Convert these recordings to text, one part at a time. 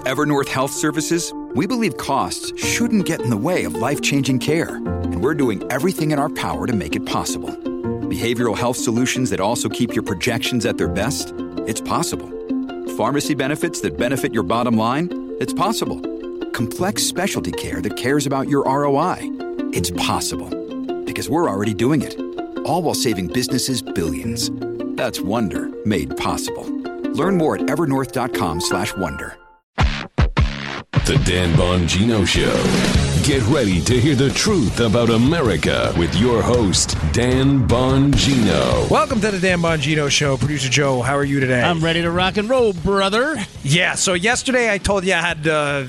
At Evernorth Health Services, we believe costs shouldn't get in the way of life-changing care, and we're doing everything in our power to make it possible. Behavioral health solutions that also keep your projections at their best? It's possible. Pharmacy benefits that benefit your bottom line? It's possible. Complex specialty care that cares about your ROI? It's possible. Because we're already doing it. All while saving businesses billions. That's Wonder made possible. Learn more at evernorth.com/wonder. The Dan Bongino Show. Get ready to hear the truth about America with your host, Dan Bongino. Welcome to the Dan Bongino Show. Producer Joe, how are you today? I'm ready to rock and roll, brother. Yeah, so yesterday I told you I had,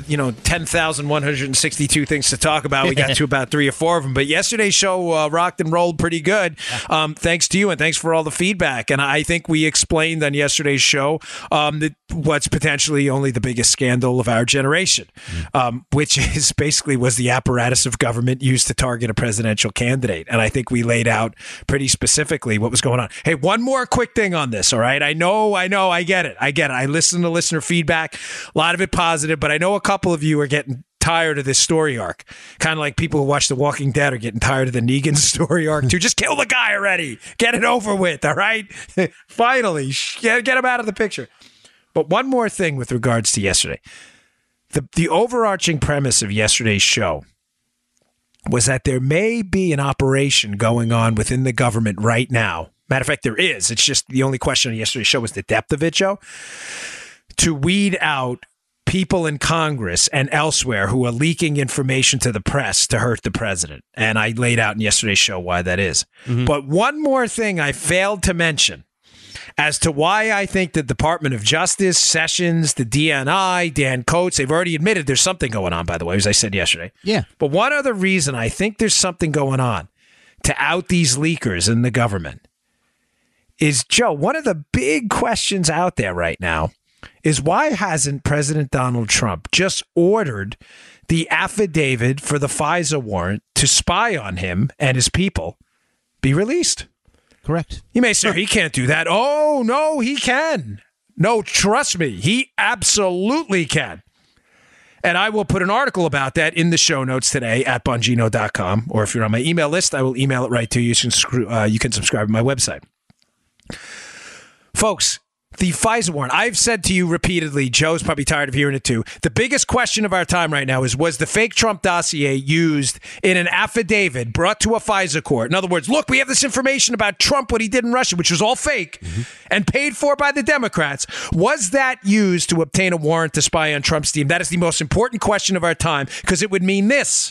10,162 things to talk about. We got to about 3 or 4 of them. But yesterday's show rocked and rolled pretty good. Thanks to you, and thanks for all the feedback. And I think we explained on yesterday's show what's potentially only the biggest scandal of our generation, which is basically was the apparatus of government used to target a presidential candidate. And I think we laid out pretty specifically what was going on. Hey, one more quick thing on this, all right? I know, I get it. I listen to listener feedback, a lot of it positive, but I know a couple of you are getting tired of this story arc. Kind of like people who watch The Walking Dead are getting tired of the Negan story arc too. Just kill the guy already. Get it over with, all right? Finally, get him out of the picture. But one more thing with regards to yesterday. The overarching premise of yesterday's show was that there may be an operation going on within the government right now. Matter of fact, there is. It's just the only question on yesterday's show was the depth of it, Joe, to weed out people in Congress and elsewhere who are leaking information to the press to hurt the president. And I laid out in yesterday's show why that is. Mm-hmm. But one more thing I failed to mention as to why I think the Department of Justice, Sessions, the DNI, Dan Coates, they've already admitted there's something going on, by the way, as I said yesterday. Yeah. But one other reason I think there's something going on to out these leakers in the government is, Joe, one of the big questions out there right now is why hasn't President Donald Trump just ordered the affidavit for the FISA warrant to spy on him and his people be released? Correct. You may say, he can't do that. Oh, no, he can. No, trust me, he absolutely can. And I will put an article about that in the show notes today at Bongino.com. Or if you're on my email list, I will email it right to you. You can subscribe to my website. Folks, the FISA warrant, I've said to you repeatedly, Joe's probably tired of hearing it too, the biggest question of our time right now is, was the fake Trump dossier used in an affidavit brought to a FISA court? In other words, look, we have this information about Trump, what he did in Russia, which was all fake and paid for by the Democrats. Was that used to obtain a warrant to spy on Trump's team? That is the most important question of our time, because it would mean this.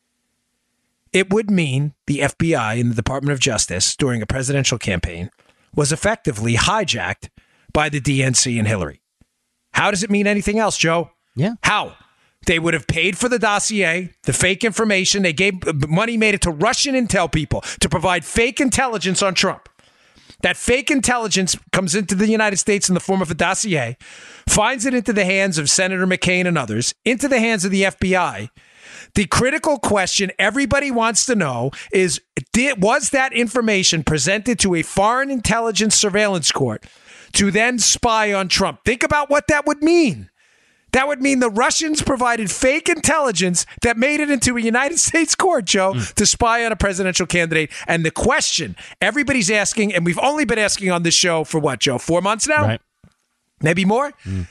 It would mean the FBI and the Department of Justice during a presidential campaign was effectively hijacked by the DNC and Hillary. How does it mean anything else, Joe? Yeah. How? They would have paid for the dossier, the fake information. They gave money, made it to Russian intel people to provide fake intelligence on Trump. That fake intelligence comes into the United States in the form of a dossier, finds it into the hands of Senator McCain and others, into the hands of the FBI. The critical question everybody wants to know is, was that information presented to a foreign intelligence surveillance court to then spy on Trump? Think about what that would mean. That would mean the Russians provided fake intelligence that made it into a United States court, Joe, to spy on a presidential candidate. And the question everybody's asking, and we've only been asking on this show for what, Joe, 4 months now? Right. Maybe more?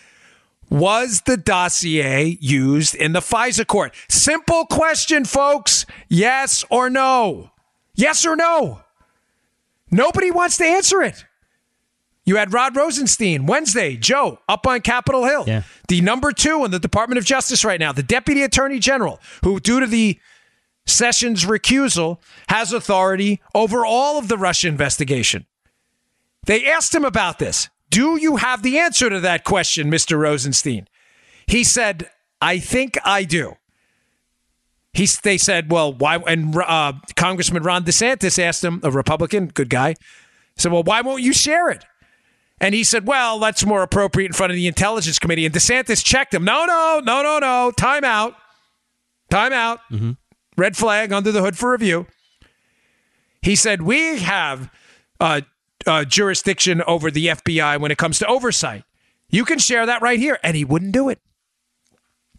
Was the dossier used in the FISA court? Simple question, folks. Yes or no? Yes or no? Nobody wants to answer it. You had Rod Rosenstein Wednesday, Joe, up on Capitol Hill. Yeah. The number 2 in the Department of Justice right now, the Deputy Attorney General, who, due to the Sessions recusal, has authority over all of the Russia investigation. They asked him about this. Do you have the answer to that question, Mr. Rosenstein? He said, I think I do. They said, well, why? And Congressman Ron DeSantis asked him, a Republican, good guy, said, well, why won't you share it? And he said, well, that's more appropriate in front of the Intelligence Committee. And DeSantis checked him. No. Time out. Mm-hmm. Red flag under the hood for review. He said, we have jurisdiction over the FBI when it comes to oversight. You can share that right here. And he wouldn't do it.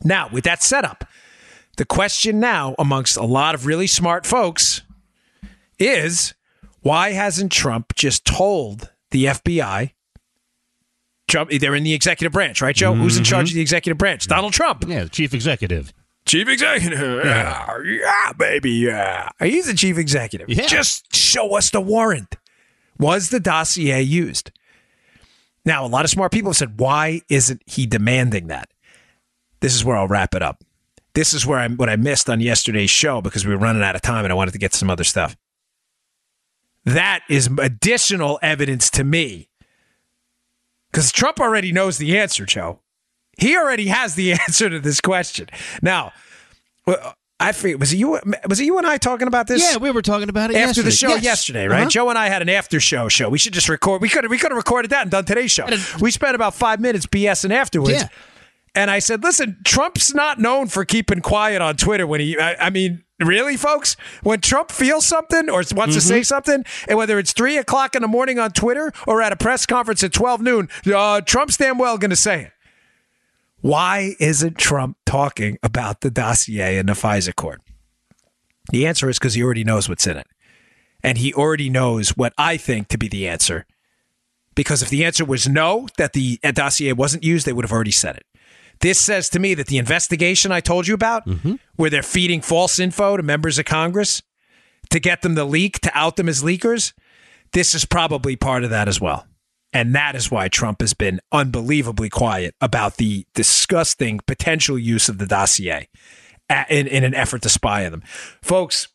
Now, with that setup, the question now amongst a lot of really smart folks is, why hasn't Trump just told the FBI? Trump, they're in the executive branch, right, Joe? Who's in charge of the executive branch? Donald Trump. Yeah, the chief executive. Chief executive. Yeah, baby, yeah. He's the chief executive. Yeah. Just show us the warrant. Was the dossier used? Now, a lot of smart people have said, why isn't he demanding that? This is where I'll wrap it up. This is where what I missed on yesterday's show because we were running out of time and I wanted to get to some other stuff. That is additional evidence to me. Because Trump already knows the answer, Joe. He already has the answer to this question. Now, I forget, was it you and I talking about this? Yeah, we were talking about it after yesterday. the show yesterday, right? Joe and I had an after show. We should just record. We could have recorded that and done today's show. We spent about 5 minutes BSing afterwards. Yeah. And I said, listen, Trump's not known for keeping quiet on Twitter when I mean, really, folks? When Trump feels something or wants to say something, and whether it's 3 o'clock in the morning on Twitter or at a press conference at 12 noon, Trump's damn well going to say it. Why isn't Trump talking about the dossier in the FISA court? The answer is because he already knows what's in it. And he already knows what I think to be the answer. Because if the answer was no, that the dossier wasn't used, they would have already said it. This says to me that the investigation I told you about, where they're feeding false info to members of Congress to get them to leak, to out them as leakers, this is probably part of that as well. And that is why Trump has been unbelievably quiet about the disgusting potential use of the dossier in an effort to spy on them. Folks,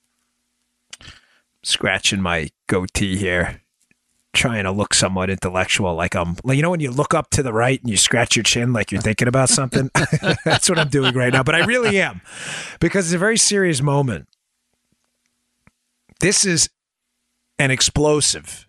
scratching my goatee here, trying to look somewhat intellectual, like when you look up to the right and you scratch your chin like you're thinking about something. That's what I'm doing right now, but I really am, because it's a very serious moment. This is an explosive.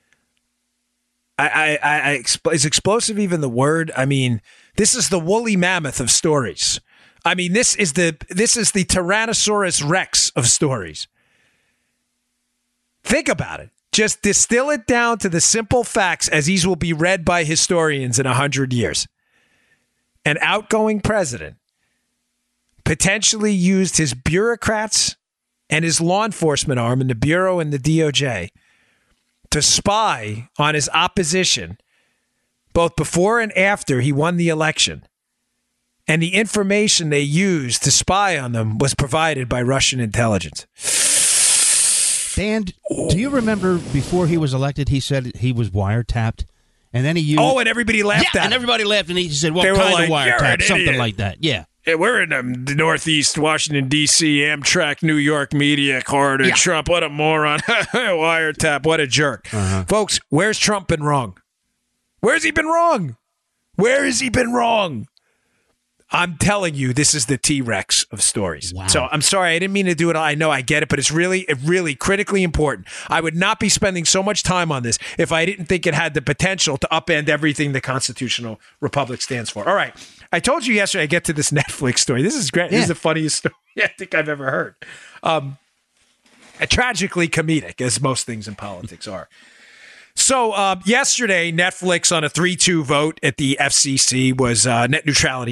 Is explosive even the word? I mean, this is the woolly mammoth of stories. I mean, this is the Tyrannosaurus Rex of stories. Think about it. Just distill it down to the simple facts as these will be read by historians in 100 years. An outgoing president potentially used his bureaucrats and his law enforcement arm in the Bureau and the DOJ to spy on his opposition both before and after he won the election. And the information they used to spy on them was provided by Russian intelligence. Dan, do you remember before he was elected, he said he was wiretapped? And then he used... Oh, and everybody laughed at him. And everybody laughed, and he said, what kind of wiretap? Something like that, yeah. We're in the Northeast Washington, D.C., Amtrak, New York media corridor. Yeah. Trump, what a moron. Wiretap, what a jerk. Folks, where's Trump been wrong? Where's he been wrong? Where has he been wrong? I'm telling you, this is the T-Rex of stories. Wow. So I'm sorry, I didn't mean to do it. I know, I get it, but it's really critically important. I would not be spending so much time on this if I didn't think it had the potential to upend everything the constitutional republic stands for. All right. I told you yesterday I get to this Netflix story. This is great. Yeah. This is the funniest story I think I've ever heard. Tragically comedic, as most things in politics are. So yesterday, Netflix on a 3-2 vote at the FCC was net neutrality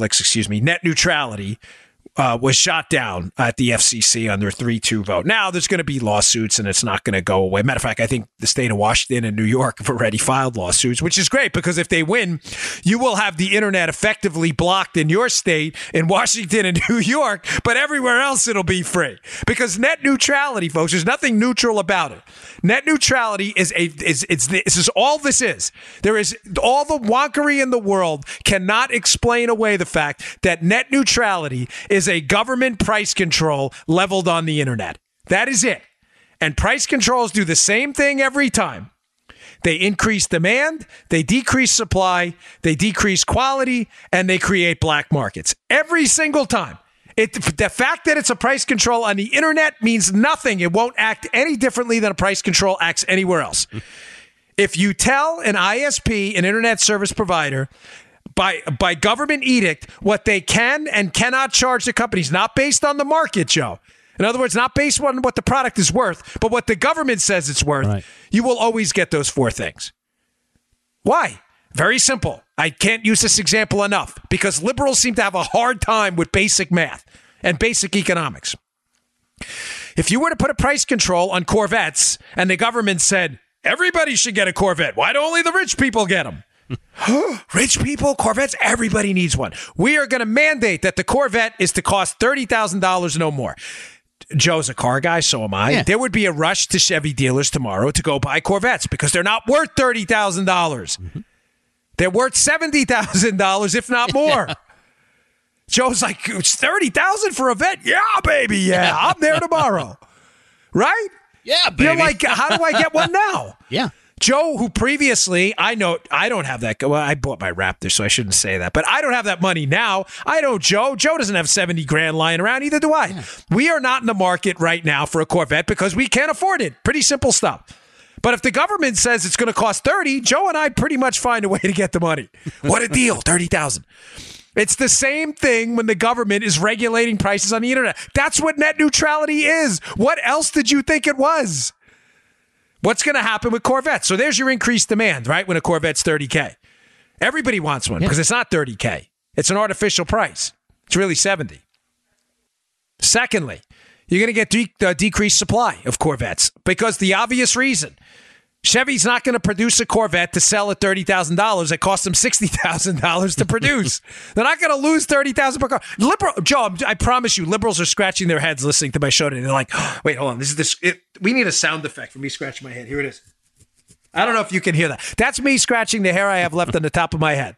was shot down at the FCC on their 3-2 vote. Now there's going to be lawsuits and it's not going to go away. Matter of fact, I think the state of Washington and New York have already filed lawsuits, which is great because if they win, you will have the internet effectively blocked in your state, in Washington and New York, but everywhere else it'll be free. Because net neutrality, folks, there's nothing neutral about it. Net neutrality this is all this is. There is all the wonkery in the world cannot explain away the fact that net neutrality is a government price control leveled on the internet. That is it. And price controls do the same thing every time. They increase demand, they decrease supply, they decrease quality, and they create black markets. Every single time. The fact that it's a price control on the internet means nothing. It won't act any differently than a price control acts anywhere else. If you tell an ISP, an internet service provider, by government edict, what they can and cannot charge the companies, not based on the market, Joe. In other words, not based on what the product is worth, but what the government says it's worth, right. You will always get those four things. Why? Very simple. I can't use this example enough because liberals seem to have a hard time with basic math and basic economics. If you were to put a price control on Corvettes and the government said, everybody should get a Corvette, why do only the rich people get them? Rich people, Corvettes, everybody needs one. We are going to mandate that the Corvette is to cost $30,000 no more. Joe's a car guy, so am I. Yeah. There would be a rush to Chevy dealers tomorrow to go buy Corvettes because they're not worth $30,000. Mm-hmm. They're worth $70,000, if not more. Joe's like, it's $30,000 for a vet? Yeah, baby, yeah. I'm there tomorrow. Right? Yeah, baby. You're like, how do I get one now? Yeah. Joe, who previously, I know, I don't have that. Well, I bought my Raptor, so I shouldn't say that. But I don't have that money now. I know Joe. Joe doesn't have 70 grand lying around. Either do I. Yeah. We are not in the market right now for a Corvette because we can't afford it. Pretty simple stuff. But if the government says it's going to cost 30, Joe and I pretty much find a way to get the money. What a deal, 30,000. It's the same thing when the government is regulating prices on the internet. That's what net neutrality is. What else did you think it was? What's going to happen with Corvettes? So there's your increased demand, right? When a Corvette's $30K. Everybody wants one because it's not $30K. It's an artificial price. It's really $70. Secondly, you're going to get decreased supply of Corvettes because the obvious reason, Chevy's not going to produce a Corvette to sell at $30,000 that cost them $60,000 to produce. They're not going to lose $30,000 per car. Joe, I promise you, liberals are scratching their heads listening to my show today. They're like, oh, wait, hold on. We need a sound effect for me scratching my head. Here it is. I don't know if you can hear that. That's me scratching the hair I have left on the top of my head.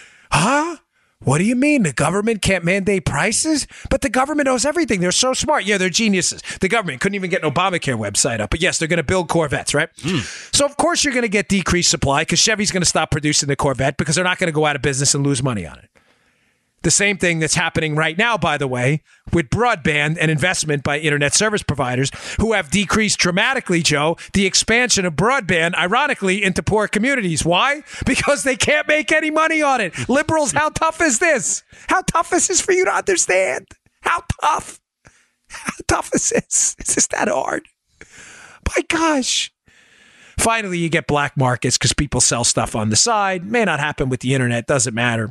Huh? What do you mean? The government can't mandate prices? But the government knows everything. They're so smart. Yeah, they're geniuses. The government couldn't even get an Obamacare website up. But yes, they're going to build Corvettes, right? So, of course, you're going to get decreased supply because Chevy's going to stop producing the Corvette because they're not going to go out of business and lose money on it. The same thing that's happening right now, by the way, with broadband and investment by internet service providers who have decreased dramatically, Joe, the expansion of broadband, ironically, into poor communities. Why? Because they can't make any money on it. Liberals, how tough is this? How tough is this for you to understand? How tough? How tough is this? Is this that hard? My gosh. Finally, you get black markets because people sell stuff on the side. May not happen with the internet. Doesn't matter.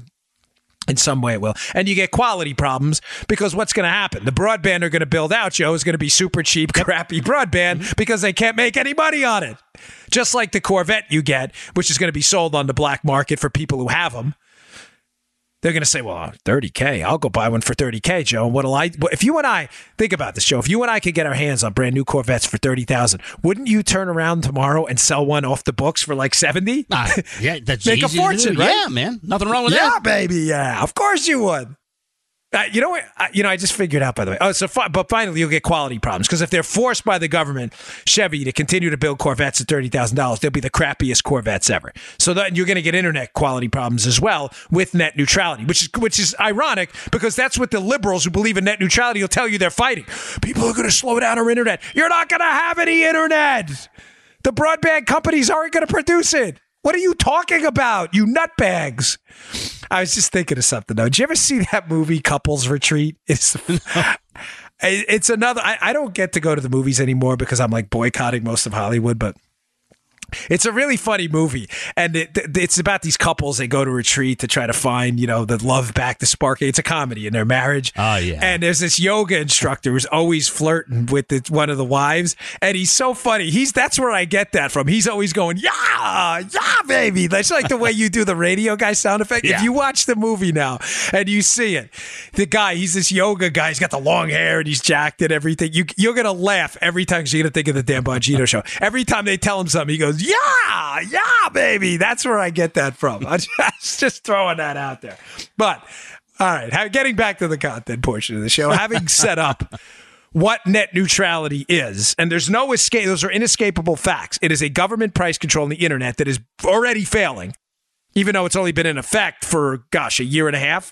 In some way it will. And you get quality problems because what's going to happen? The broadband are going to build out, Joe, is going to be super cheap, crappy broadband because they can't make any money on it. Just like the Corvette you get, which is going to be sold on the black market for people who have them. They're going to say, well, $30K, I'll go buy one for $30K, Joe. If you and I, think about this, Joe, if you and I could get our hands on brand new Corvettes for $30,000, wouldn't you turn around tomorrow and sell one off the books for like $70? Yeah, that's make easy a fortune, right? Yeah, man. Nothing wrong with that. Yeah, baby, yeah. Of course you would. You know what? I just figured out, by the way. But finally, you'll get quality problems because if they're forced by the government, Chevy, to continue to build Corvettes at $30,000, they'll be the crappiest Corvettes ever. So then you're going to get internet quality problems as well with net neutrality, which is ironic because that's what the liberals who believe in net neutrality will tell you they're fighting. People are going to slow down our internet. You're not going to have any internet. The broadband companies aren't going to produce it. What are you talking about, you nutbags? I was just thinking of something, though. Did you ever see that movie, Couples Retreat? It's another... I don't get to go to the movies anymore because I'm like boycotting most of Hollywood, but it's a really funny movie. And it's about these couples. They go to retreat to try to find, the love back, the spark. It's a comedy in their marriage. Oh, yeah. And there's this yoga instructor who's always flirting with one of the wives. And he's so funny. That's where I get that from. He's always going, yeah, baby. That's like the way you do the radio guy sound effect. Yeah. If you watch the movie now and you see it, the guy, he's this yoga guy. He's got the long hair and he's jacked and everything. You're going to laugh every time because you're going to think of the Dan Bongino show. Every time they tell him something, he goes, yeah, baby. That's where I get that from. I'm just throwing that out there. But, all right, getting back to the content portion of the show, having set up what net neutrality is, and there's no escape. Those are inescapable facts. It is a government price control on the internet that is already failing, even though it's only been in effect for, a year and a half.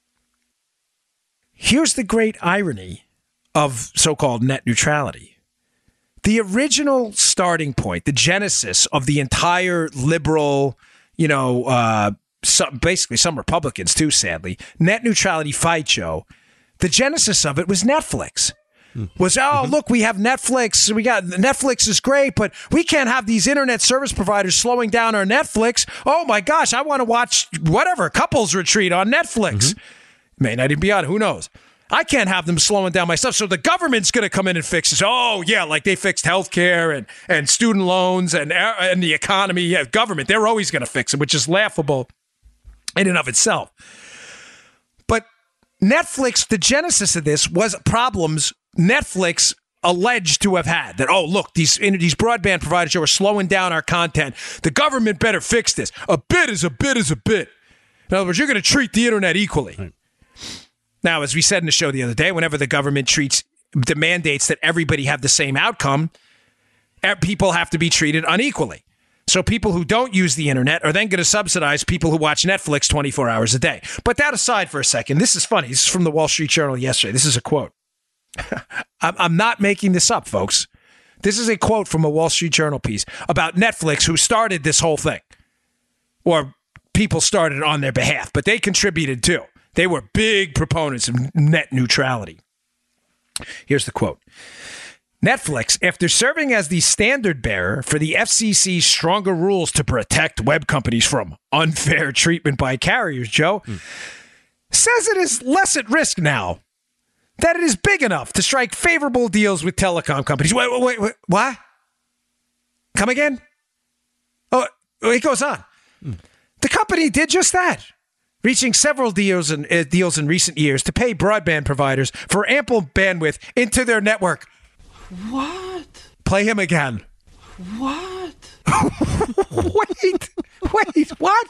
Here's the great irony of so-called net neutrality. The original starting point, the genesis of the entire liberal, basically some Republicans too, sadly, net neutrality fight show, the genesis of it was Netflix. was, look, we have Netflix. Netflix is great, but we can't have these internet service providers slowing down our Netflix. Oh my gosh, I want to watch whatever, Couples Retreat on Netflix. May not even be on, who knows? I can't have them slowing down my stuff. So the government's going to come in and fix this. Oh, yeah, like they fixed healthcare and student loans and the economy. Yeah, government, they're always going to fix it, which is laughable in and of itself. But Netflix, the genesis of this was problems Netflix alleged to have had. That, look, these broadband providers are slowing down our content. The government better fix this. A bit is a bit is a bit. In other words, you're going to treat the internet equally. Right. Now, as we said in the show the other day, whenever the government mandates that everybody have the same outcome, people have to be treated unequally. So people who don't use the internet are then going to subsidize people who watch Netflix 24 hours a day. But that aside for a second, this is funny. This is from the Wall Street Journal yesterday. This is a quote. I'm not making this up, folks. This is a quote from a Wall Street Journal piece about Netflix, who started this whole thing. Or people started it on their behalf, but they contributed too. They were big proponents of net neutrality. Here's the quote. Netflix, after serving as the standard bearer for the FCC's stronger rules to protect web companies from unfair treatment by carriers, Joe, says it is less at risk now, that it is big enough to strike favorable deals with telecom companies. Wait, what? Come again? Oh, it goes on. The company did just that, reaching several deals in recent years to pay broadband providers for ample bandwidth into their network. What? Play him again. What? Wait, what?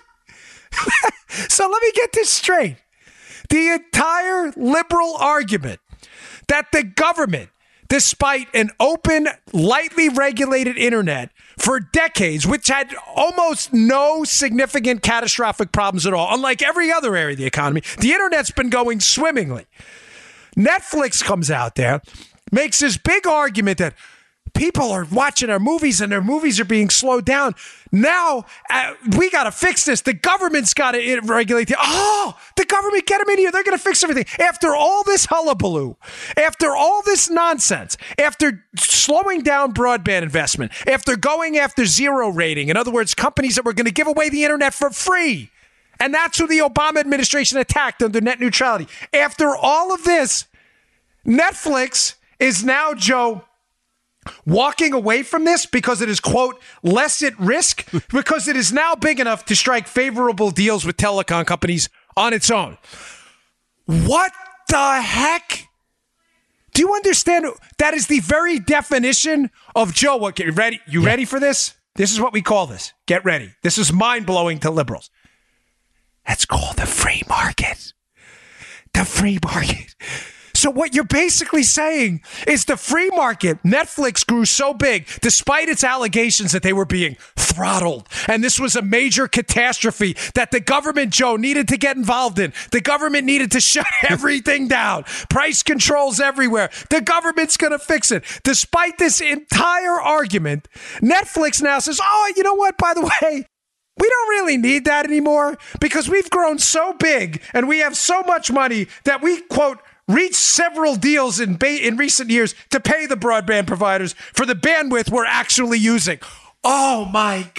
So let me get this straight. The entire liberal argument that the government, despite an open, lightly regulated internet for decades, which had almost no significant catastrophic problems at all, unlike every other area of the economy, the internet's been going swimmingly. Netflix comes out there, makes this big argument that people are watching our movies and their movies are being slowed down. Now, we got to fix this. The government's got to regulate. The government, get them in here. They're going to fix everything. After all this hullabaloo, after all this nonsense, after slowing down broadband investment, after going after zero rating, in other words, companies that were going to give away the internet for free, and that's who the Obama administration attacked under net neutrality. After all of this, Netflix is now, Joe, walking away from this because it is, quote, less at risk, because it is now big enough to strike favorable deals with telecom companies on its own. What the heck? Do you understand? That is the very definition of, Joe, what, get ready? You ready for this? This is what we call this. Get ready. This is mind-blowing to liberals. That's called the free market. The free market. So what you're basically saying is the free market, Netflix grew so big, despite its allegations that they were being throttled. And this was a major catastrophe that the government, Joe, needed to get involved in. The government needed to shut everything down. Price controls everywhere. The government's going to fix it. Despite this entire argument, Netflix now says, you know what, by the way, we don't really need that anymore because we've grown so big and we have so much money that we, quote, reached several deals in recent years to pay the broadband providers for the bandwidth we're actually using. Oh, my.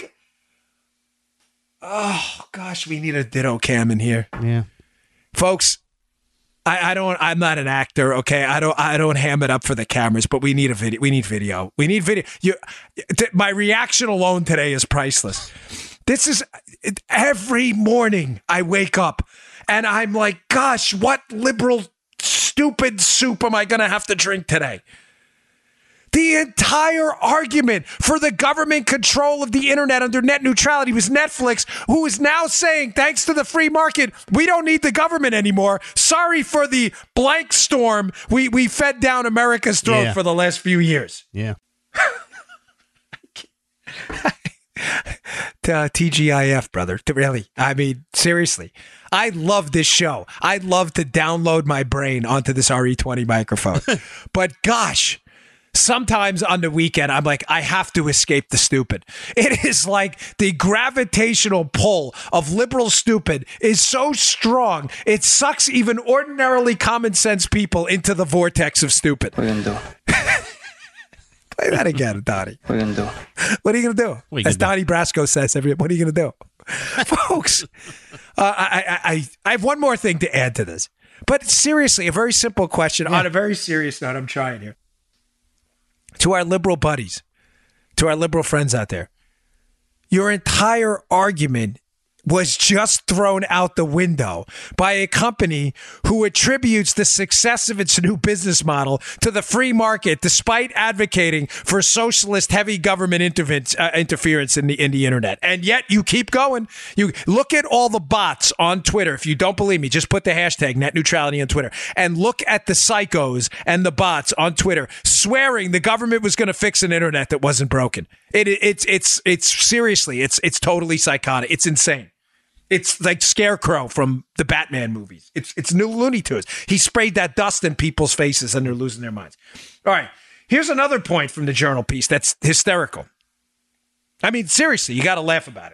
Oh, gosh, we need a ditto cam in here. Yeah. Folks, I'm not an actor, okay? I don't ham it up for the cameras, but we need a video. We need video. My reaction alone today is priceless. This is every morning I wake up and I'm like, gosh, what liberal stupid soup am I going to have to drink today? The entire argument for the government control of the internet under net neutrality was Netflix, who is now saying, thanks to the free market, we don't need the government anymore. Sorry for the blank storm we fed down America's throat for the last few years. Yeah. TGIF, brother. Really. I mean, seriously. I love this show. I'd love to download my brain onto this RE20 microphone. But gosh, sometimes on the weekend, I'm like, I have to escape the stupid. It is like the gravitational pull of liberal stupid is so strong, it sucks even ordinarily common sense people into the vortex of stupid. What are you going to do? Play that again, Donnie. What are you going to do? What are you going to do? As Donnie Brasco says, what are you going to do? Folks, I have one more thing to add to this. But seriously, a very simple question on a very serious note. I'm trying here. To our liberal buddies, to our liberal friends out there, your entire argument was just thrown out the window by a company who attributes the success of its new business model to the free market, despite advocating for socialist heavy government interference in the internet. And yet you keep going. You look at all the bots on Twitter. If you don't believe me, just put the hashtag net neutrality on Twitter and look at the psychos and the bots on Twitter swearing the government was going to fix an internet that wasn't broken. It's seriously, it's totally psychotic. It's insane. It's like Scarecrow from the Batman movies. It's new Looney Tunes. He sprayed that dust in people's faces and they're losing their minds. All right. Here's another point from the Journal piece that's hysterical. I mean, seriously, you got to laugh about it.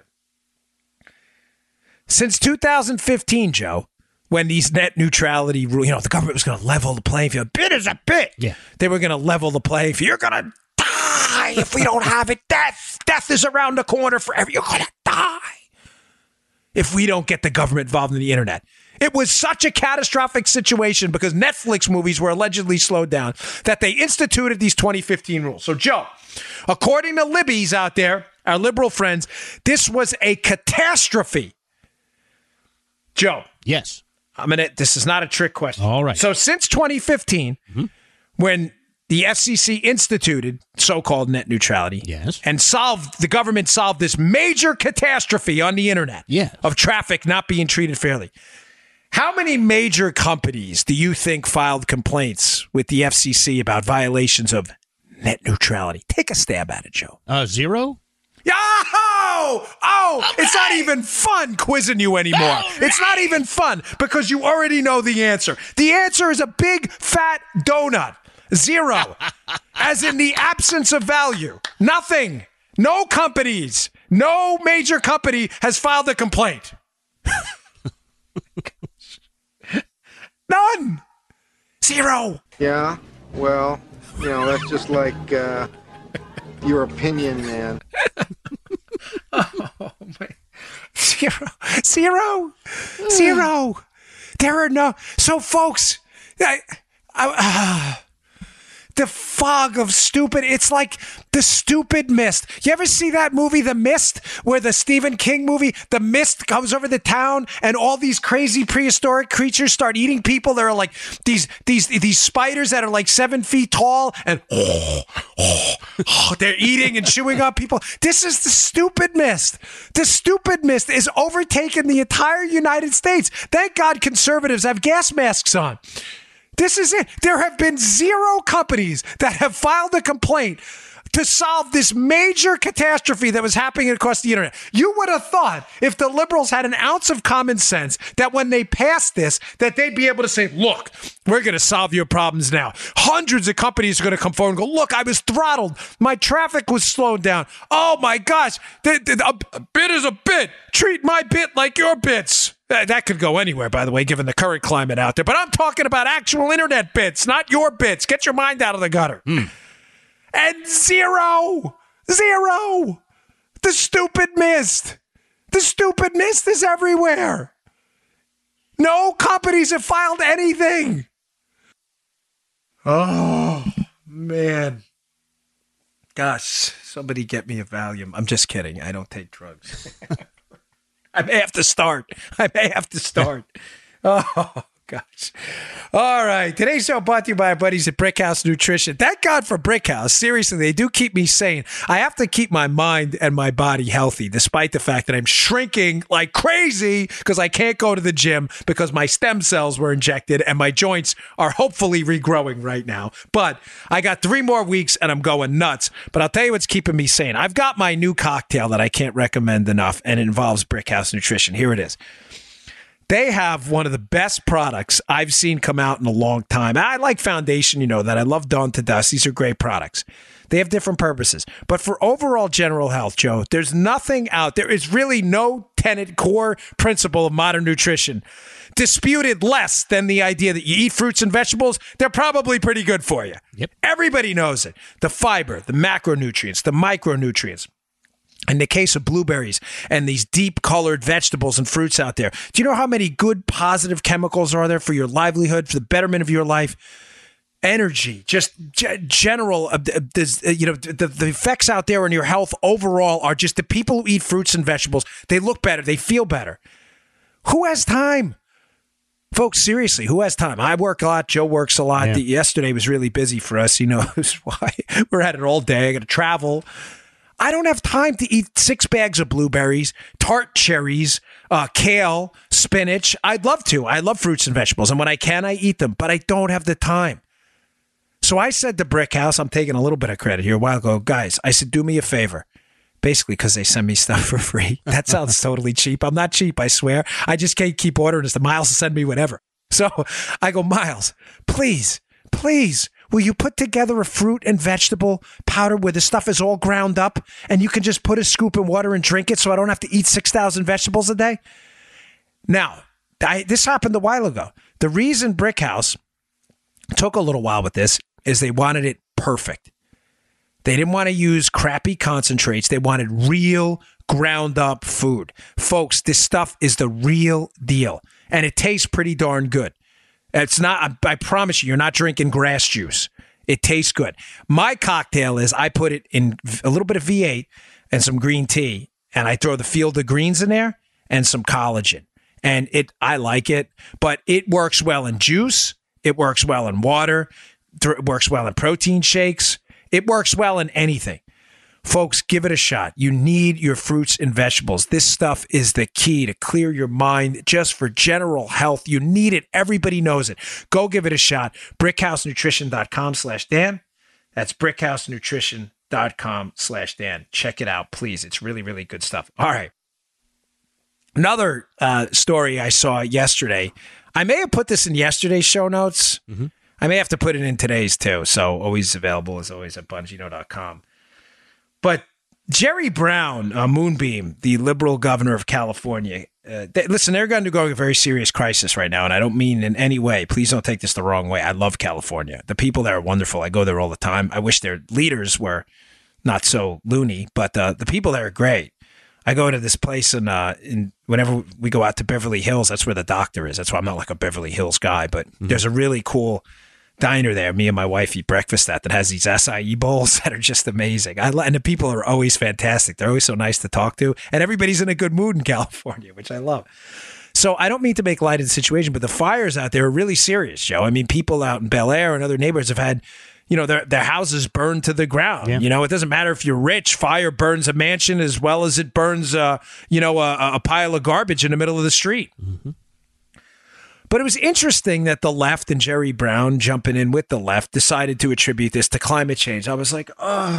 Since 2015, Joe, when these net neutrality rules, the government was going to level the playing field. Bit is a bit. Yeah. They were going to level the playing field. You're going to die if we don't have it. Death is around the corner forever. You're going to die if we don't get the government involved in the internet. It was such a catastrophic situation because Netflix movies were allegedly slowed down that they instituted these 2015 rules. So, Joe, according to Libbies out there, our liberal friends, this was a catastrophe. Joe. Yes. This is not a trick question. All right. So since 2015, when the FCC instituted so-called net neutrality, and the government solved this major catastrophe on the internet of traffic not being treated fairly. How many major companies do you think filed complaints with the FCC about violations of net neutrality? Take a stab at it, Joe. 0? Oh, it's not even fun quizzing you anymore. Right. It's not even fun because you already know the answer. The answer is a big fat donut. 0. As in the absence of value. Nothing. No companies. No major company has filed a complaint. None. 0. Yeah, well, that's just like your opinion, man. Oh, man. 0. There are no... So, folks... the fog of stupid. It's like the stupid mist. You ever see that movie, The Mist, where the Stephen King movie, The Mist comes over the town and all these crazy prehistoric creatures start eating people? There are like these spiders that are like 7 feet tall and they're eating and chewing on people. This is the stupid mist. The stupid mist is overtaking the entire United States. Thank God conservatives have gas masks on. This is it. There have been 0 companies that have filed a complaint to solve this major catastrophe that was happening across the internet. You would have thought if the liberals had an ounce of common sense that when they passed this, that they'd be able to say, look, we're going to solve your problems now. Hundreds of companies are going to come forward and go, look, I was throttled. My traffic was slowed down. Oh my gosh, a bit is a bit. Treat my bit like your bits. That could go anywhere, by the way, given the current climate out there. But I'm talking about actual internet bits, not your bits. Get your mind out of the gutter. And 0. The stupid mist. The stupid mist is everywhere. No companies have filed anything. Oh, man. Gosh, somebody get me a Valium. I'm just kidding. I don't take drugs. I may have to start. Oh, gosh. All right. Today's show brought to you by our buddies at Brickhouse Nutrition. Thank God for Brickhouse. Seriously, they do keep me sane. I have to keep my mind and my body healthy, despite the fact that I'm shrinking like crazy because I can't go to the gym because my stem cells were injected and my joints are hopefully regrowing right now. But I got 3 more weeks and I'm going nuts. But I'll tell you what's keeping me sane. I've got my new cocktail that I can't recommend enough, and it involves Brickhouse Nutrition. Here it is. They have one of the best products I've seen come out in a long time. I like Foundation, you know that. I love Dawn to Dust. These are great products. They have different purposes. But for overall general health, Joe, there's nothing out there. It's really no tenet, core principle of modern nutrition disputed less than the idea that you eat fruits and vegetables. They're probably pretty good for you. Yep. Everybody knows it. The fiber, the macronutrients, the micronutrients. In the case of blueberries and these deep colored vegetables and fruits out there, do you know how many good positive chemicals are there for your livelihood, for the betterment of your life? Energy, just general, the effects out there on your health overall are just the people who eat fruits and vegetables. They look better. They feel better. Who has time? Folks, seriously, who has time? I work a lot. Joe works a lot. Yeah. Yesterday was really busy for us. He knows why. We're at it all day. I got to travel. I don't have time to eat 6 bags of blueberries, tart cherries, kale, spinach. I'd love to. I love fruits and vegetables. And when I can, I eat them. But I don't have the time. So I said to Brick House, I'm taking a little bit of credit here a while ago, guys, I said, do me a favor. Basically, because they send me stuff for free. That sounds totally cheap. I'm not cheap, I swear. I just can't keep ordering this. The Miles will send me whatever. So I go, Miles, please, will you put together a fruit and vegetable powder where the stuff is all ground up and you can just put a scoop in water and drink it so I don't have to eat 6,000 vegetables a day? Now, this happened a while ago. The reason Brick House took a little while with this is they wanted it perfect. They didn't want to use crappy concentrates. They wanted real ground up food. Folks, this stuff is the real deal. And it tastes pretty darn good. It's not, I promise you're not drinking grass juice. It tastes good. My cocktail is I put it in a little bit of V8 and some green tea, and I throw the Field of Greens in there and some collagen. And I like it, but it works well in juice. It works well in water. It works well in protein shakes. It works well in anything. Folks, give it a shot. You need your fruits and vegetables. This stuff is the key to clear your mind just for general health. You need it. Everybody knows it. Go give it a shot. BrickhouseNutrition.com/Dan. That's BrickhouseNutrition.com/Dan. Check it out, please. It's really, really good stuff. All right. Another story I saw yesterday. I may have put this in yesterday's show notes. Mm-hmm. I may have to put it in today's too. So always available as always at Bongino.com. But Jerry Brown, Moonbeam, the liberal governor of California, they're going to go a very serious crisis right now. And I don't mean in any way. Please don't take this the wrong way. I love California. The people there are wonderful. I go there all the time. I wish their leaders were not so loony, but the people there are great. I go to this place in whenever we go out to Beverly Hills, that's where the doctor is. That's why I'm not like a Beverly Hills guy, but there's a really cool diner there. Me and my wife eat breakfast at that has these acai bowls that are just amazing. And the people are always fantastic. They're always so nice to talk to, and everybody's in a good mood in California, which I love. So I don't mean to make light of the situation, but the fires out there are really serious, Joe. I mean, people out in Bel Air and other neighborhoods have had, their houses burned to the ground. Yeah. It doesn't matter if you're rich. Fire burns a mansion as well as it burns, a pile of garbage in the middle of the street. Mm-hmm. But it was interesting that the left and Jerry Brown jumping in with the left decided to attribute this to climate change. I was like,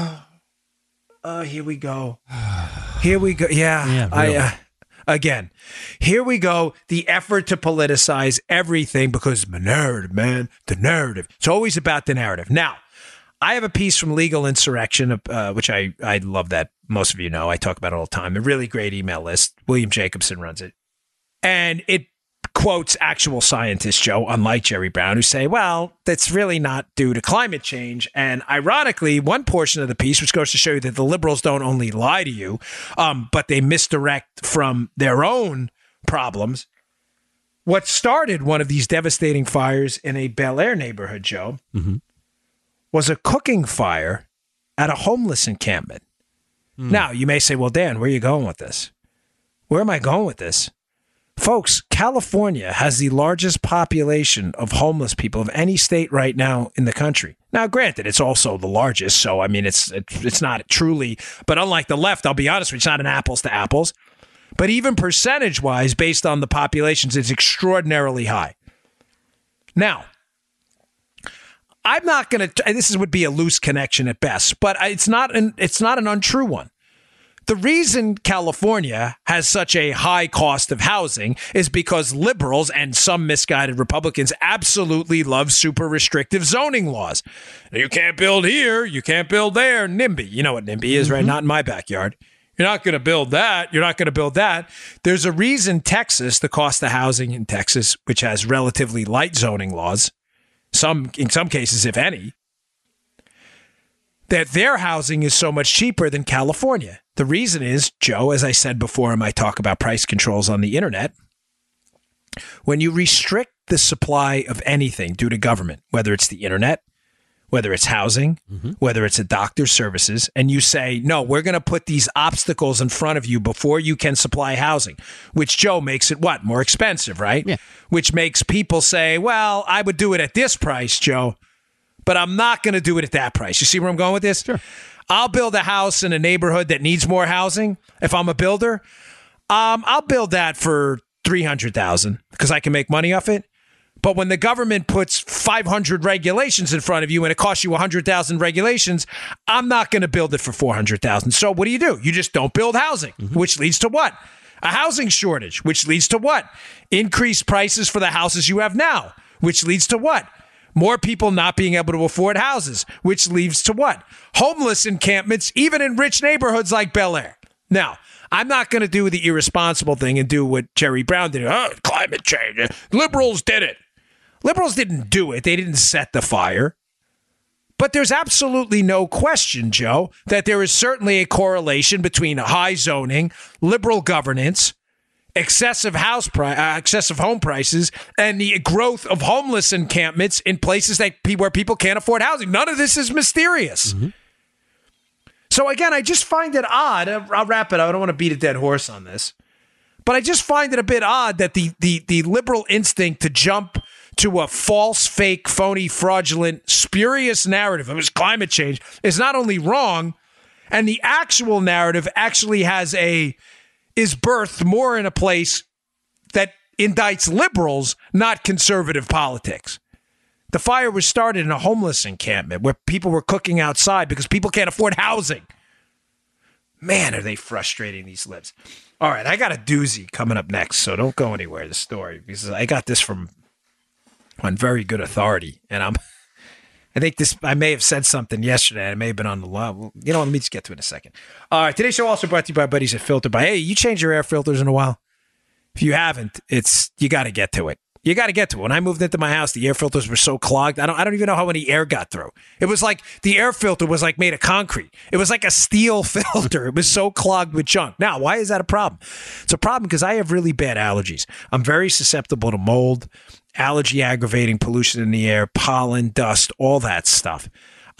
here we go. Here we go. Yeah. Really. Again, here we go. The effort to politicize everything because the narrative, man, the narrative. It's always about the narrative. Now, I have a piece from Legal Insurrection, which I love that most of you know. I talk about it all the time. A really great email list. William Jacobson runs it. And it quotes actual scientists, Joe, unlike Jerry Brown, who say, well, that's really not due to climate change. And ironically, one portion of the piece, which goes to show you that the liberals don't only lie to you, but they misdirect from their own problems. What started one of these devastating fires in a Bel Air neighborhood, Joe, was a cooking fire at a homeless encampment. Now, you may say, well, Dan, where are you going with this? Where am I going with this? Folks, California has the largest population of homeless people of any state right now in the country. Now, granted, it's also the largest, so I mean, it's not truly, but unlike the left, I'll be honest with you, it's not an apples to apples. But even percentage-wise, based on the populations, it's extraordinarily high. Now, I'm not going to, this would be a loose connection at best, but it's not an untrue one. The reason California has such a high cost of housing is because liberals and some misguided Republicans absolutely love super restrictive zoning laws. You can't build here, you can't build there. NIMBY. You know what NIMBY is, right? Not in my backyard. You're not going to build that. You're not going to build that. There's a reason Texas, the cost of housing in Texas, which has relatively light zoning laws, in some cases, if any, that their housing is so much cheaper than California. The reason is, Joe, as I said before in my talk about price controls on the internet, when you restrict the supply of anything due to government, whether it's the internet, whether it's housing, whether it's a doctor's services, and you say, no, we're going to put these obstacles in front of you before you can supply housing, which, Joe, makes it what? More expensive, right? Yeah. Which makes people say, well, I would do it at this price, Joe, but I'm not going to do it at that price. You see where I'm going with this? Sure. I'll build a house in a neighborhood that needs more housing. If I'm a builder, I'll build that for $300,000 because I can make money off it. But when the government puts 500 regulations in front of you and it costs you 100,000 regulations, I'm not going to build it for 400,000. So what do? You just don't build housing, which leads to what? A housing shortage, which leads to what? Increased prices for the houses you have now, which leads to what? More people not being able to afford houses, which leads to what? Homeless encampments, even in rich neighborhoods like Bel Air. Now, I'm not going to do the irresponsible thing and do what Jerry Brown did. Oh, climate change. Liberals did it. Liberals didn't do it. They didn't set the fire. But there's absolutely no question, Joe, that there is certainly a correlation between high zoning, liberal governance, excessive home prices, and the growth of homeless encampments in places where people can't afford housing. None of this is mysterious. So again, I just find it odd. I'll wrap it up. I don't want to beat a dead horse on this, but I just find it a bit odd that the liberal instinct to jump to a false, fake, phony, fraudulent, spurious narrative of climate change is not only wrong, and the actual narrative actually is birthed more in a place that indicts liberals, not conservative politics. The fire was started in a homeless encampment where people were cooking outside because people can't afford housing. Man, are they frustrating, these libs. All right, I got a doozy coming up next, so don't go anywhere, the story, because I got this from on very good authority, and I think I may have said something yesterday. I may have been on the law. Well, let me just get to it in a second. All right, today's show also brought to you by our buddies at Filter By. Hey, you changed your air filters in a while? If you haven't, you got to get to it. You got to get to it. When I moved into my house, the air filters were so clogged. I don't even know how any air got through. It was like the air filter was like made of concrete. It was like a steel filter. It was so clogged with junk. Now, why is that a problem? It's a problem because I have really bad allergies. I'm very susceptible to mold, allergy aggravating pollution in the air, pollen, dust, all that stuff.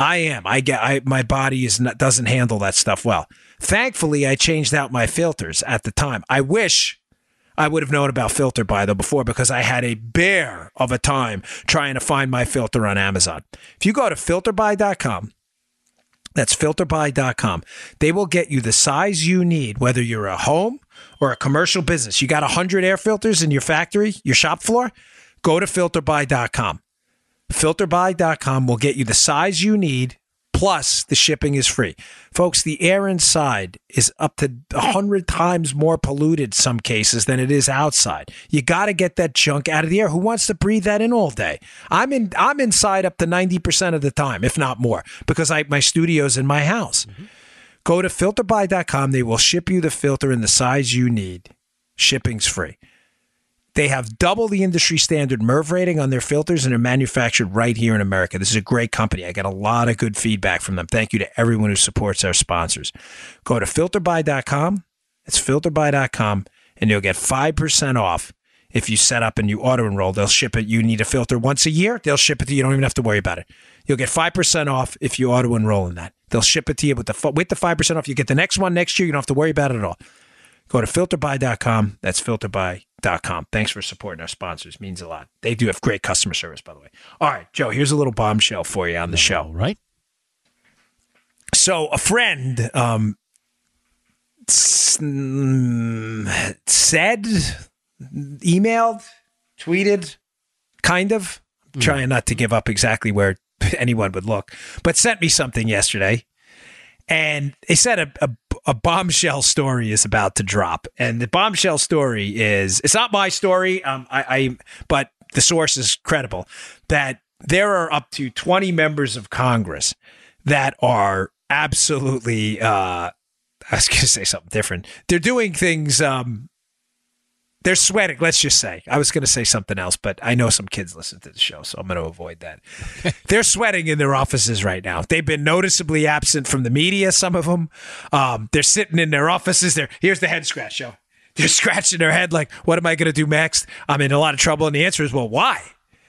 My body doesn't handle that stuff well. Thankfully, I changed out my filters at the time. I wish I would have known about Filter By though before, because I had a bear of a time trying to find my filter on Amazon. If you go to filterby.com, that's filterby.com, they will get you the size you need, whether you're a home or a commercial business. You got 100 air filters in your factory, your shop floor, go to filterby.com. Filterby.com will get you the size you need, plus the shipping is free. Folks, the air inside is up to 100 times more polluted some cases than it is outside. You got to get that junk out of the air. Who wants to breathe that in all day? I'm inside up to 90% of the time, if not more, because my studio's in my house. Go to filterby.com. They will ship you the filter in the size you need. Shipping's free. They have double the industry standard MERV rating on their filters, and they're manufactured right here in America. This is a great company. I get a lot of good feedback from them. Thank you to everyone who supports our sponsors. Go to filterby.com. It's filterby.com, and you'll get 5% off if you set up and you auto-enroll. They'll ship it. You need a filter once a year. They'll ship it to you. You don't even have to worry about it. You'll get 5% off if you auto-enroll in that. They'll ship it to you with the 5% off. You get the next one next year. You don't have to worry about it at all. Go to filterby.com. That's filterby.com. Thanks for supporting our sponsors. It means a lot. They do have great customer service, by the way. All right, Joe, here's a little bombshell for you on the show. All right. So a friend said, emailed, tweeted, kind of, trying not to give up exactly where anyone would look, but sent me something yesterday. And they said a bombshell story is about to drop. And the bombshell story is, it's not my story, but the source is credible, that there are up to 20 members of Congress that are absolutely, I was going to say something different. They're doing things, they're sweating, let's just say. I was going to say something else, but I know some kids listen to the show, so I'm going to avoid that. They're sweating in their offices right now. They've been noticeably absent from the media, some of them. They're sitting in their offices. Here's the head scratch, Joe. They're scratching their head like, what am I going to do next? I'm in a lot of trouble. And the answer is, well, why?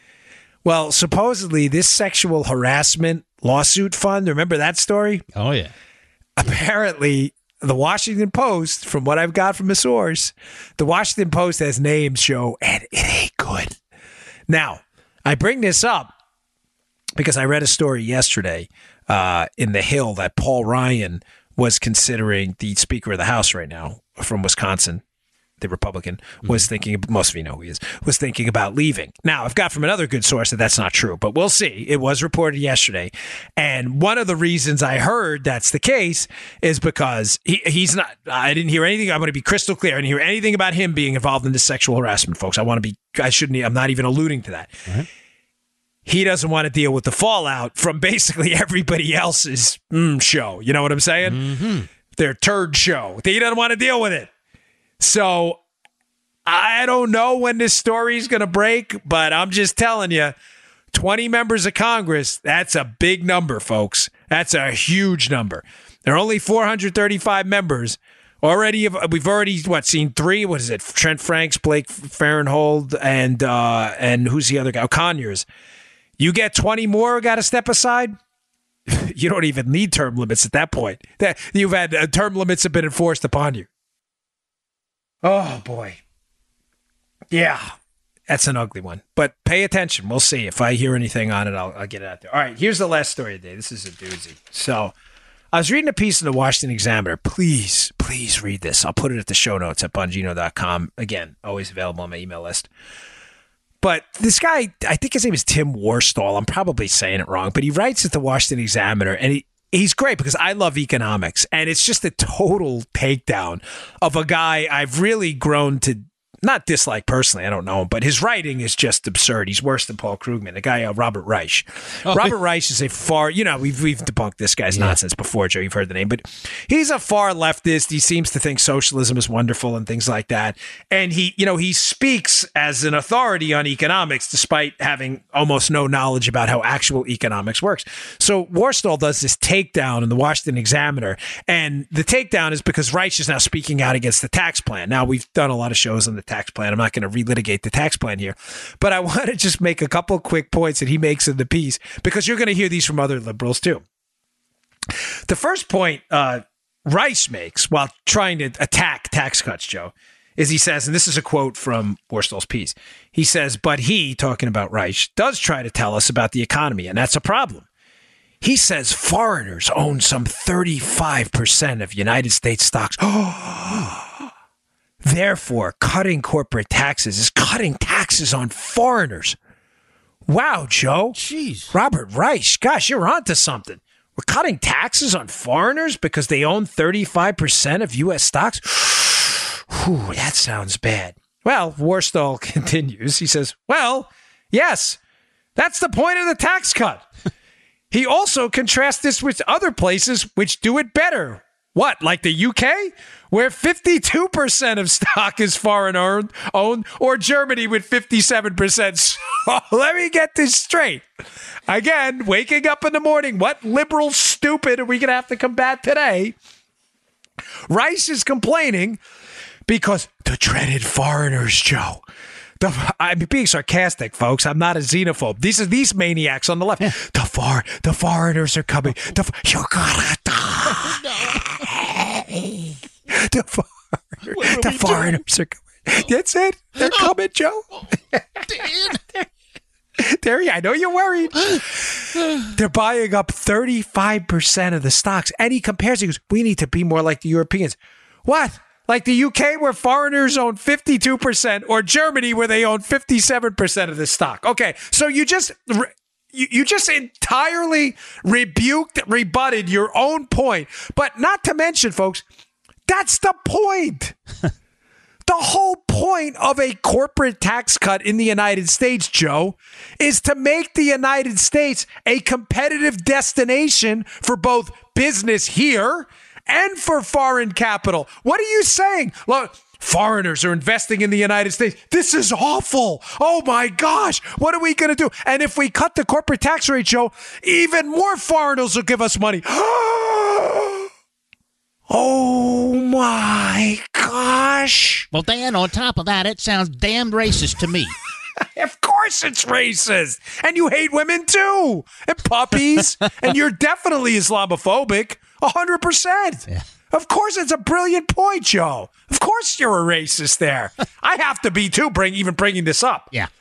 Well, supposedly this sexual harassment lawsuit fund, remember that story? Oh, yeah. Apparently, the Washington Post, from what I've got from a source, the Washington Post has names, Joe, and it ain't good. Now, I bring this up because I read a story yesterday in The Hill that Paul Ryan was considering, the Speaker of the House right now from Wisconsin, the Republican, was thinking, most of you know who he is, was thinking about leaving. Now, I've got from another good source that that's not true, but we'll see. It was reported yesterday. And one of the reasons I heard that's the case is because he's not, I didn't hear anything. I want to be crystal clear. I didn't hear anything about him being involved in this sexual harassment, folks. I'm not even alluding to that. Right. He doesn't want to deal with the fallout from basically everybody else's show. You know what I'm saying? Mm-hmm. Their turd show. He doesn't want to deal with it. So I don't know when this story is going to break, but I'm just telling you, 20 members of Congress, that's a big number, folks. That's a huge number. There are only 435 members. We've already seen three? What is it? Trent Franks, Blake Farenthold, and who's the other guy? Conyers. You get 20 more, got to step aside? You don't even need term limits at that point. You've had term limits have been enforced upon you. Oh, boy. Yeah, that's an ugly one. But pay attention. We'll see. If I hear anything on it, I'll get it out there. All right, here's the last story of the day. This is a doozy. So I was reading a piece in the Washington Examiner. Please read this. I'll put it at the show notes at bongino.com. Again, always available on my email list. But this guy, I think his name is Tim Worstall. I'm probably saying it wrong, but he writes at the Washington Examiner, and he's great because I love economics, and it's just a total takedown of a guy I've really grown to not dislike personally. I don't know him, but his writing is just absurd. He's worse than Paul Krugman, the guy, Robert Reich. Robert Reich is a far, we've debunked this guy's nonsense before, Joe. You've heard the name, but he's a far leftist. He seems to think socialism is wonderful and things like that. And he speaks as an authority on economics, despite having almost no knowledge about how actual economics works. So Worstall does this takedown in the Washington Examiner, and the takedown is because Reich is now speaking out against the tax plan. Now, we've done a lot of shows on the tax plan. I'm not going to relitigate the tax plan here, but I want to just make a couple of quick points that he makes in the piece, because you're going to hear these from other liberals too. The first point Reich makes while trying to attack tax cuts, Joe, is he says, and this is a quote from Worstall's piece, he says, but he, talking about Reich, does try to tell us about the economy, and that's a problem. He says foreigners own some 35% of United States stocks. Therefore, cutting corporate taxes is cutting taxes on foreigners. Wow, Joe. Jeez. Robert Reich, gosh, you're onto something. We're cutting taxes on foreigners because they own 35% of U.S. stocks? Whew, that sounds bad. Well, Worstall continues. He says, well, yes, that's the point of the tax cut. He also contrasts this with other places which do it better. What, like the UK, where 52% of stock is foreign owned, or Germany with 57%? So let me get this straight. Again, waking up in the morning, what liberal stupid are we going to have to combat today? Rice is complaining because the dreaded foreigners, Joe. I'm being sarcastic, folks. I'm not a xenophobe. These maniacs on the left. The foreigners are coming. You gotta die. The foreigners are coming. That's it. They're coming, Joe. Terry, I know you're worried. They're buying up 35% of the stocks. And he compares, he goes, we need to be more like the Europeans. What? Like the UK, where foreigners own 52%, or Germany, where they own 57% of the stock. Okay, so you just You just entirely rebutted your own point. But not to mention, folks, that's the point. The whole point of a corporate tax cut in the United States, Joe, is to make the United States a competitive destination for both business here and for foreign capital. What are you saying? Look, foreigners are investing in the United States. This is awful. Oh my gosh. What are we going to do? And if we cut the corporate tax rate, Joe, even more foreigners will give us money. Oh my gosh. Well, Dan, on top of that, it sounds damn racist to me. Of course it's racist. And you hate women too. And puppies. And you're definitely Islamophobic. 100%. Yeah. Of course, it's a brilliant point, Joe. Of course you're a racist there. I have to be too, even bringing this up. Yeah.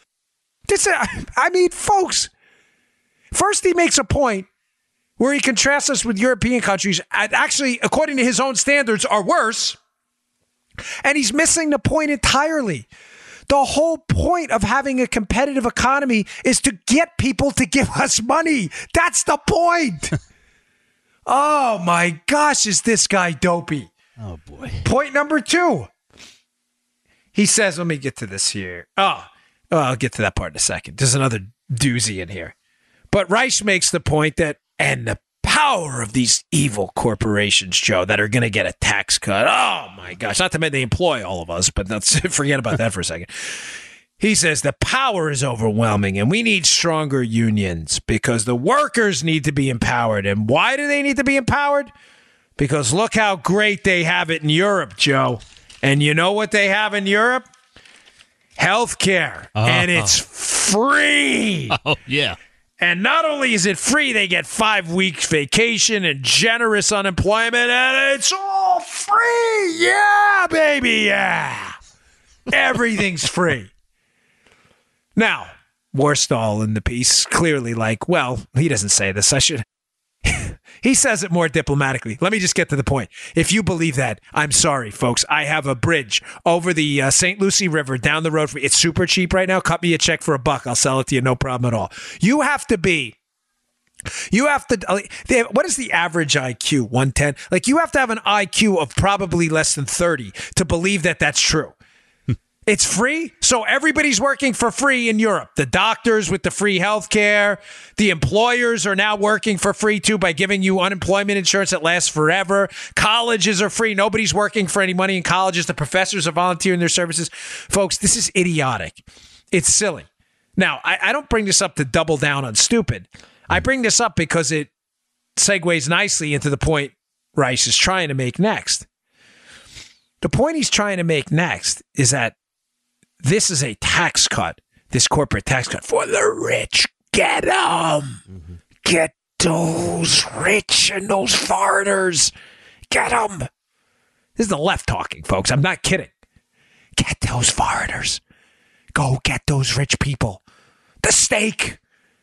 Folks, first he makes a point where he contrasts us with European countries, and actually, according to his own standards, are worse. And he's missing the point entirely. The whole point of having a competitive economy is to get people to give us money. That's the point. Oh my gosh, is this guy dopey? Oh boy. Point number 2. He says, let me get to this here. I'll get to that part in a second. There's another doozy in here. But Reich makes the point that, and the power of these evil corporations, Joe, that are going to get a tax cut. Oh my gosh. Not to mention they employ all of us, but let's forget about that for a second. He says the power is overwhelming and we need stronger unions because the workers need to be empowered. And why do they need to be empowered? Because look how great they have it in Europe, Joe. And you know what they have in Europe? Healthcare. And it's free. Oh, yeah. And not only is it free, they get 5 weeks vacation and generous unemployment, and it's all free. Yeah, baby, yeah. Everything's free. Now, Warstall in the piece clearly he doesn't say this. He says it more diplomatically. Let me just get to the point. If you believe that, I'm sorry, folks. I have a bridge over the St. Lucie River down the road. It's super cheap right now. Cut me a check for $1. I'll sell it to you. No problem at all. What is the average IQ? 110? You have to have an IQ of probably less than 30 to believe that that's true. It's free, so everybody's working for free in Europe. The doctors with the free health care. The employers are now working for free, too, by giving you unemployment insurance that lasts forever. Colleges are free. Nobody's working for any money in colleges. The professors are volunteering their services. Folks, this is idiotic. It's silly. Now, I don't bring this up to double down on stupid. I bring this up because it segues nicely into the point Rice is trying to make next. The point he's trying to make next is that this is a tax cut, this corporate tax cut for the rich. Get them. Mm-hmm. Get those rich and those foreigners. Get them. This is the left talking, folks. I'm not kidding. Get those foreigners. Go get those rich people. The steak.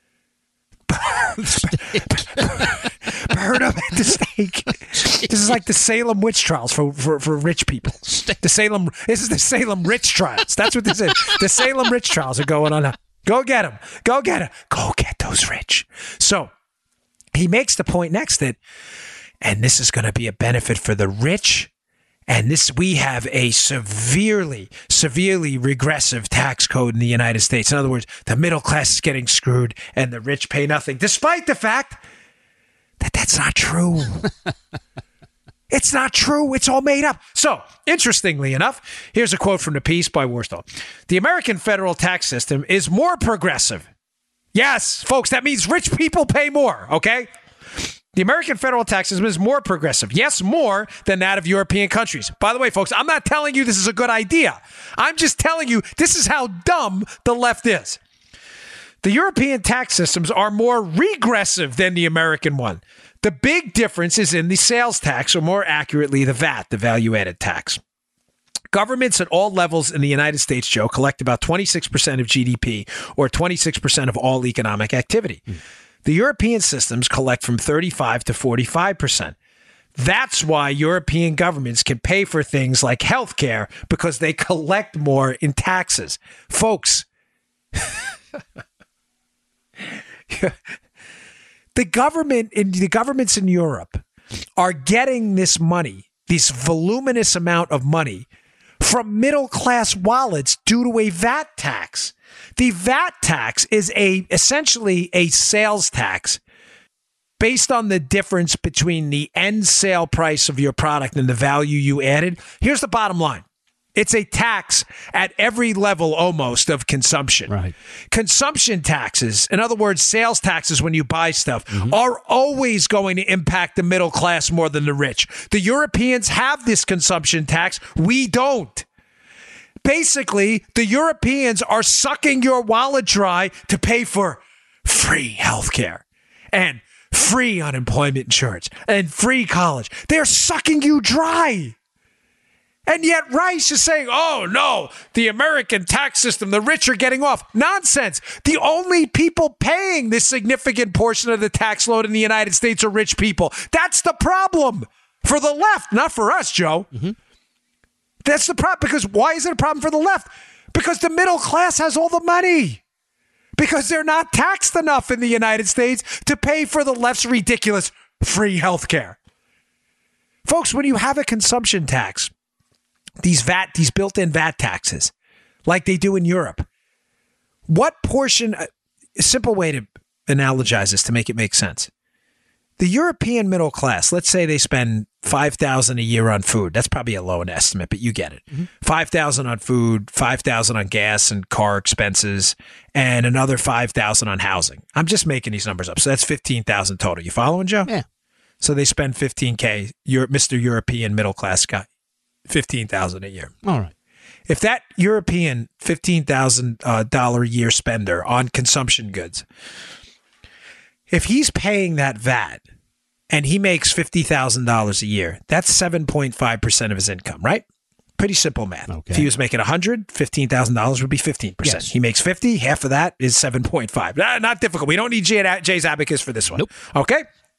Burn them at the stake. This is like the Salem witch trials for rich people. This is the Salem rich trials. That's what this is. The Salem rich trials are going on. Go get them. Go get them. Go get those rich. So he makes the point next and this is going to be a benefit for the rich. And we have a severely regressive tax code in the United States. In other words, the middle class is getting screwed and the rich pay nothing, despite the fact that that's not true. It's not true. It's all made up. So, interestingly enough, here's a quote from the piece by Warstall. The American federal tax system is more progressive. Yes, folks, that means rich people pay more, okay? The American federal tax system is more progressive. Yes, more than that of European countries. By the way, folks, I'm not telling you this is a good idea. I'm just telling you this is how dumb the left is. The European tax systems are more regressive than the American one. The big difference is in the sales tax, or more accurately, the VAT, the value-added tax. Governments at all levels in the United States, Joe, collect about 26% of GDP, or 26% of all economic activity. The European systems collect from 35 to 45%. That's why European governments can pay for things like healthcare because they collect more in taxes. Folks, The governments in Europe are getting this money, this voluminous amount of money, from middle-class wallets due to a VAT tax. The VAT tax is essentially a sales tax based on the difference between the end sale price of your product and the value you added. Here's the bottom line. It's a tax at every level almost of consumption. Right. Consumption taxes, in other words, sales taxes when you buy stuff, are always going to impact the middle class more than the rich. The Europeans have this consumption tax. We don't. Basically, the Europeans are sucking your wallet dry to pay for free healthcare and free unemployment insurance and free college. They're sucking you dry. And yet Rice is saying, oh, no, the American tax system, the rich are getting off. Nonsense. The only people paying this significant portion of the tax load in the United States are rich people. That's the problem for the left, not for us, Joe. That's the problem. Because why is it a problem for the left? Because the middle class has all the money. Because they're not taxed enough in the United States to pay for the left's ridiculous free health care. Folks, when you have a consumption tax, these built-in VAT taxes, like they do in Europe, what portion, a simple way to analogize this to make it make sense. The European middle class, let's say they spend $5,000 a year on food. That's probably a low estimate, but you get it. $5,000 on food, $5,000 on gas and car expenses, and another $5,000 on housing. I'm just making these numbers up. So that's $15,000 total. You following, Joe? Yeah. So they spend $15K, Mr. European middle class guy, $15,000 a year. All right. If that European $15,000 a year spender on consumption goods, if he's paying that VAT and he makes $50,000 a year, that's 7.5% of his income, right? Pretty simple math. Okay. If he was making $100,000, $15,000 would be 15%. Yes. He makes 50, half of that is 7.5. Not difficult. We don't need Jay's abacus for this one. Nope. Okay?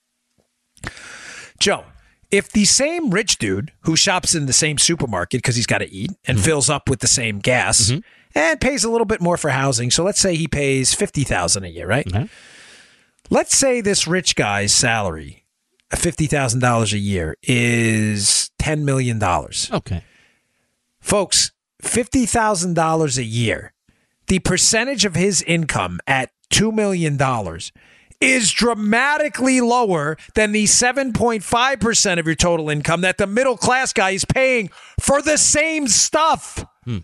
Joe, if the same rich dude who shops in the same supermarket because he's got to eat and fills up with the same gas and pays a little bit more for housing, so let's say he pays $50,000 a year, right? Let's say this rich guy's salary, $50,000 a year, is $10 million. Okay. Folks, $50,000 a year, the percentage of his income at $2 million is dramatically lower than the 7.5% of your total income that the middle class guy is paying for the same stuff.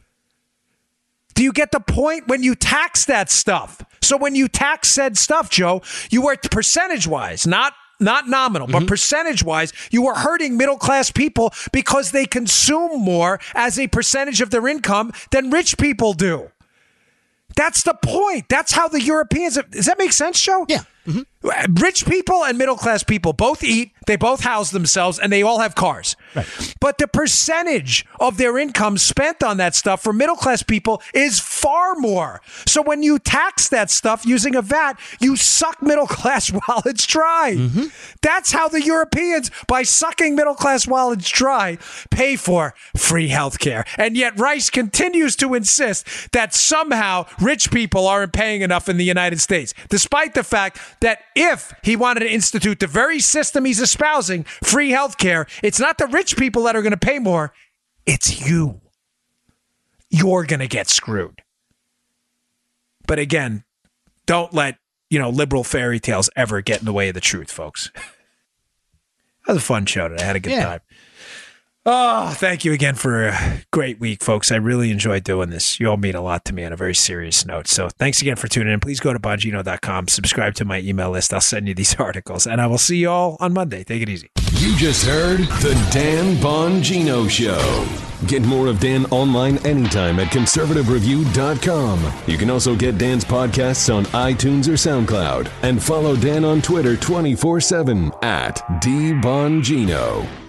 Do you get the point? When you tax that stuff. So when you tax said stuff, Joe, you are percentage-wise, not nominal, but percentage-wise, you are hurting middle-class people because they consume more as a percentage of their income than rich people do. That's the point. That's how the Europeans... Does that make sense, Joe? Yeah. Rich people and middle-class people both eat, they both house themselves, and they all have cars. Right. But the percentage of their income spent on that stuff for middle-class people is far more. So when you tax that stuff using a VAT, you suck middle-class wallets dry. That's how the Europeans, by sucking middle-class wallets dry, pay for free health care. And yet Rice continues to insist that somehow rich people aren't paying enough in the United States, despite the fact that if he wanted to institute the very system he's espousing, free health care, it's not the rich people that are going to pay more. It's you. You're going to get screwed. But again, don't let, liberal fairy tales ever get in the way of the truth, folks. That was a fun show today. I had a good time. Oh, thank you again for a great week, folks. I really enjoyed doing this. You all mean a lot to me on a very serious note. So thanks again for tuning in. Please go to Bongino.com, subscribe to my email list. I'll send you these articles, and I will see you all on Monday. Take it easy. You just heard The Dan Bongino Show. Get more of Dan online anytime at conservativereview.com. You can also get Dan's podcasts on iTunes or SoundCloud. And follow Dan on Twitter 24/7 at DBongino.